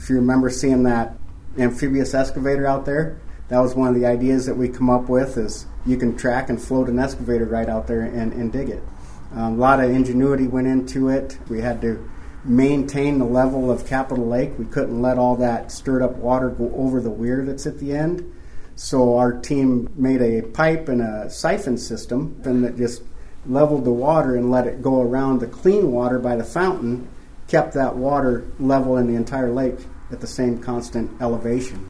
If you remember seeing that amphibious excavator out there, that was one of the ideas that we come up with, is you can track and float an excavator right out there and dig it. A lot of ingenuity went into it. We had to maintain the level of Capitol Lake. We couldn't let all that stirred up water go over the weir that's at the end. So our team made a pipe and a siphon system and that just leveled the water and let it go around the clean water by the fountain, kept that water level in the entire lake at the same constant elevation.